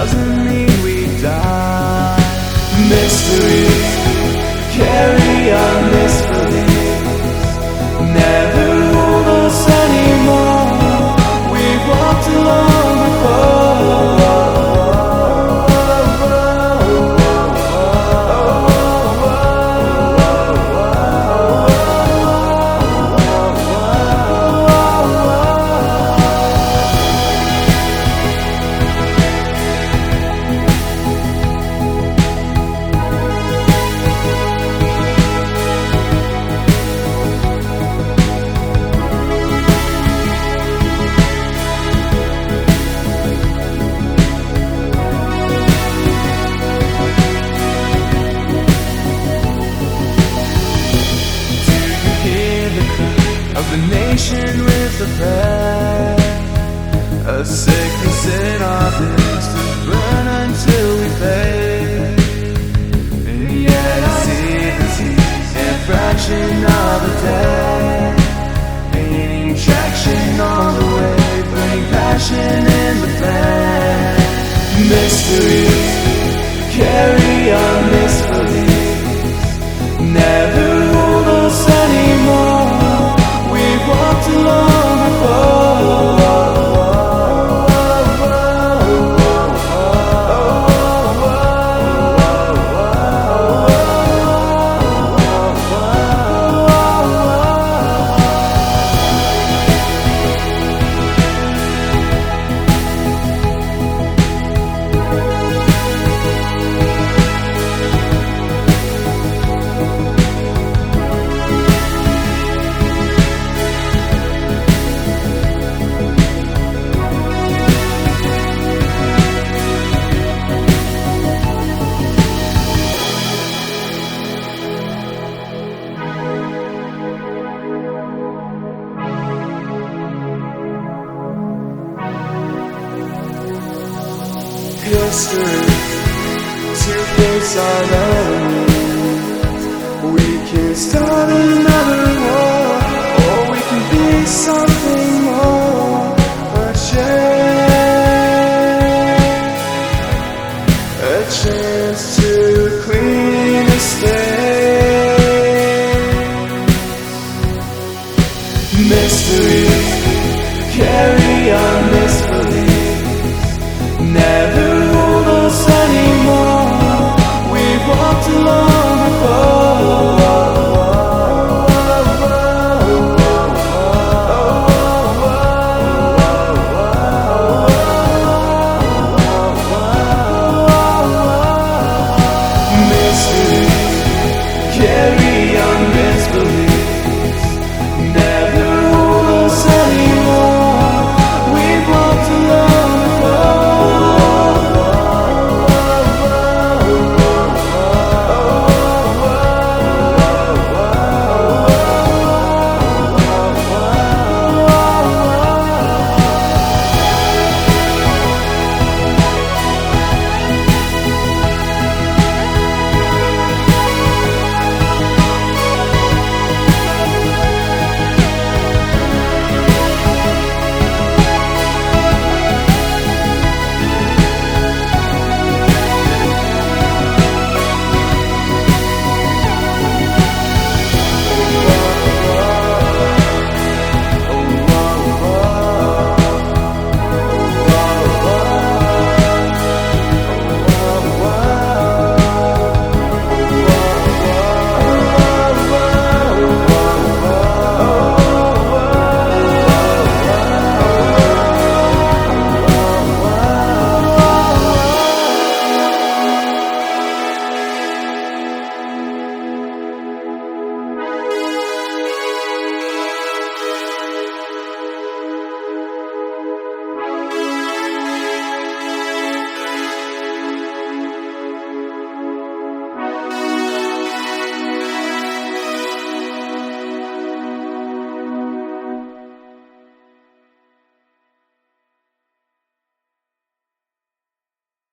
doesn't mean we die. Mysteries carry our misbeliefs, never hold us anymore. We've walked along before. Of the nation with a prayer, a sickness in our veins to burn until we fade. And yet I see the tears and fraction of a day, gaining traction on the way, burning passion in the flame. Mysteries carry our misbeliefs, never hold us anymore. We've walked along before. History to face our enemies. We can start another war, or we can be something more. A chance to clean the stain. Mysteries carry